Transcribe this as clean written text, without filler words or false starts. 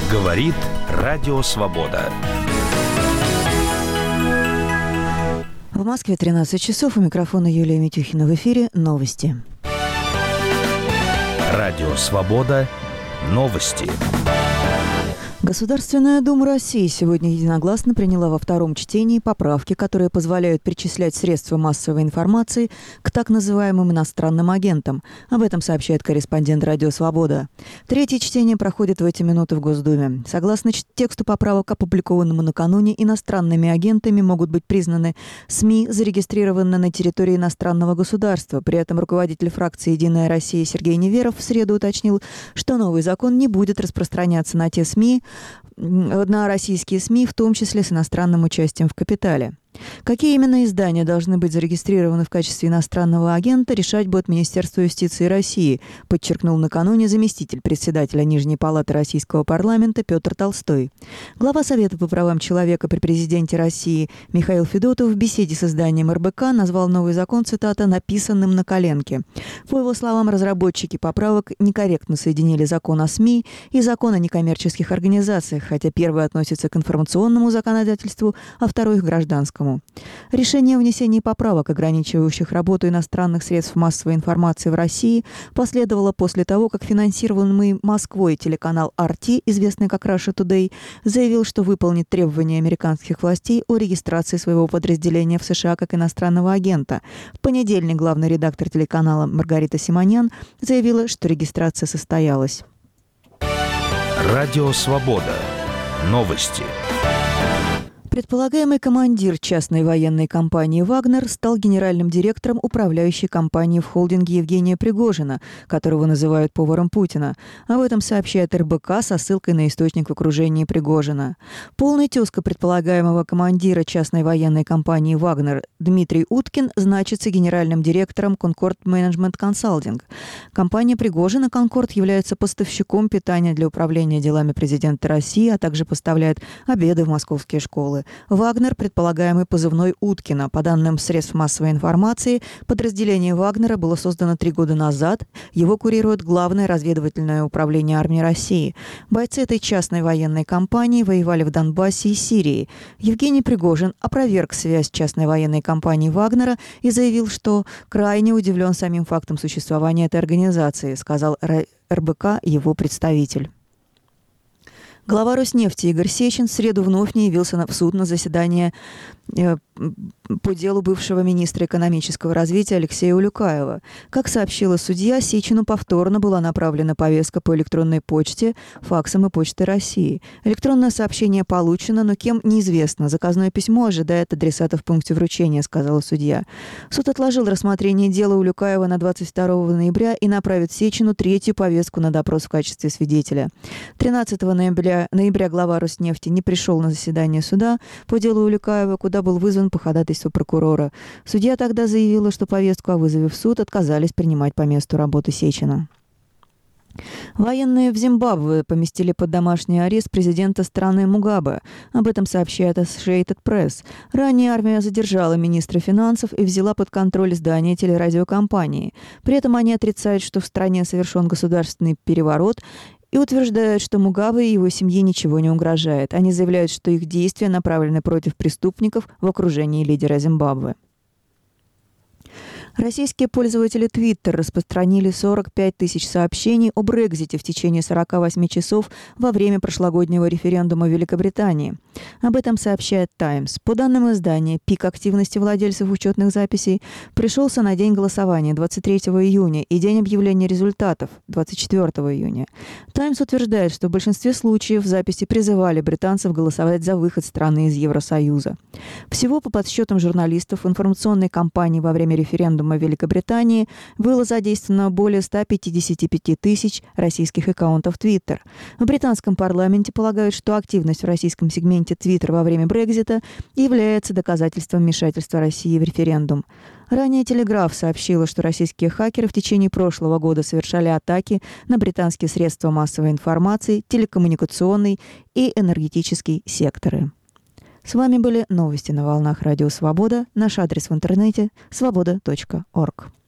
Говорит Радио Свобода. В Москве 13 часов. У микрофона Юлия Митюхина. В эфире новости. Радио Свобода. Новости. Государственная Дума России сегодня единогласно приняла во втором чтении поправки, которые позволяют перечислять средства массовой информации к так называемым иностранным агентам. Об этом сообщает корреспондент Радио Свобода. Третье чтение проходит в эти минуты в Госдуме. Согласно тексту поправок, опубликованному накануне, иностранными агентами могут быть признаны СМИ, зарегистрированные на территории иностранного государства. При этом руководитель фракции «Единая Россия» Сергей Неверов в среду уточнил, что новый закон не будет распространяться на те СМИ, на российские СМИ, в том числе с иностранным участием в капитале. Какие именно издания должны быть зарегистрированы в качестве иностранного агента, решать будет Министерство юстиции России, подчеркнул накануне заместитель председателя Нижней палаты Российского парламента Петр Толстой. Глава Совета по правам человека при президенте России Михаил Федотов в беседе с изданием РБК назвал новый закон, цитата, «написанным на коленке». По его словам, разработчики поправок некорректно соединили закон о СМИ и закон о некоммерческих организациях, хотя первый относится к информационному законодательству, а второй к гражданскому. Решение о внесении поправок, ограничивающих работу иностранных средств массовой информации в России, последовало после того, как финансируемый Москвой телеканал RT, известный как Russia Today, заявил, что выполнит требования американских властей о регистрации своего подразделения в США как иностранного агента. В понедельник главный редактор телеканала Маргарита Симонян заявила, что регистрация состоялась. Радио Свобода. Новости. Предполагаемый командир частной военной компании «Вагнер» стал генеральным директором управляющей компании в холдинге Евгения Пригожина, которого называют поваром Путина. Об этом сообщает РБК со ссылкой на источник в окружении Пригожина. Полный тезка предполагаемого командира частной военной компании «Вагнер» Дмитрий Уткин значится генеральным директором Concord Management Consulting. Компания Пригожина «Конкорд» является поставщиком питания для управления делами президента России, а также поставляет обеды в московские школы. «Вагнер» – предполагаемый позывной Уткина. По данным средств массовой информации, подразделение «Вагнера» было создано 3 года назад. Его курирует Главное разведывательное управление армии России. Бойцы этой частной военной компании воевали в Донбассе и Сирии. Евгений Пригожин опроверг связь частной военной компании «Вагнера» и заявил, что крайне удивлен самим фактом существования этой организации, сказал РБК его представитель. Глава Роснефти Игорь Сечин в среду вновь не явился в суд на заседание по делу бывшего министра экономического развития Алексея Улюкаева. Как сообщила судья, Сечину повторно была направлена повестка по электронной почте, факсом и почтой России. Электронное сообщение получено, но кем неизвестно. Заказное письмо ожидает адресата в пункте вручения, сказала судья. Суд отложил рассмотрение дела Улюкаева на 22 ноября и направит Сечину третью повестку на допрос в качестве свидетеля. 13 ноября глава Роснефти не пришел на заседание суда по делу Улюкаева, куда был вызван по ходатайству прокурора. Судья тогда заявила, что повестку о вызове в суд отказались принимать по месту работы Сечина. Военные в Зимбабве поместили под домашний арест президента страны Мугабе. Об этом сообщает Associated Press. Ранее армия задержала министра финансов и взяла под контроль здание телерадиокомпании. При этом они отрицают, что в стране совершен государственный переворот, и утверждают, что Мугабе и его семье ничего не угрожает. Они заявляют, что их действия направлены против преступников в окружении лидера Зимбабве. Российские пользователи Twitter распространили 45 тысяч сообщений о Брексите в течение 48 часов во время прошлогоднего референдума в Великобритании. Об этом сообщает Times. По данным издания, пик активности владельцев учетных записей пришелся на день голосования 23 июня и день объявления результатов 24 июня. Times утверждает, что в большинстве случаев записи призывали британцев голосовать за выход страны из Евросоюза. Всего, по подсчетам журналистов, в информационной кампании во время референдума в Великобритании было задействовано более 155 тысяч российских аккаунтов Twitter. В британском парламенте полагают, что активность в российском сегменте Twitter во время Брексита является доказательством вмешательства России в референдум. Ранее «Телеграф» сообщила, что российские хакеры в течение прошлого года совершали атаки на британские средства массовой информации, телекоммуникационный и энергетический секторы. С вами были новости на волнах Радио Свобода. Наш адрес в интернете – svoboda.org.